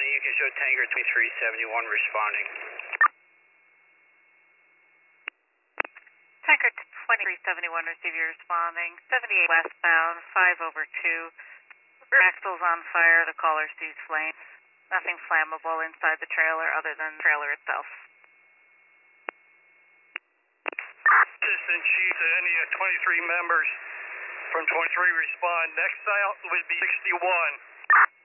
County, you can show Tanker 2371 responding. Tanker 2371, receive you responding. 78 westbound, 5 over 2. Axle's on fire, the caller sees flames. Nothing flammable inside the trailer other than the trailer itself. Assistant Chief to any 23 members from 23 respond. Next out would be 61.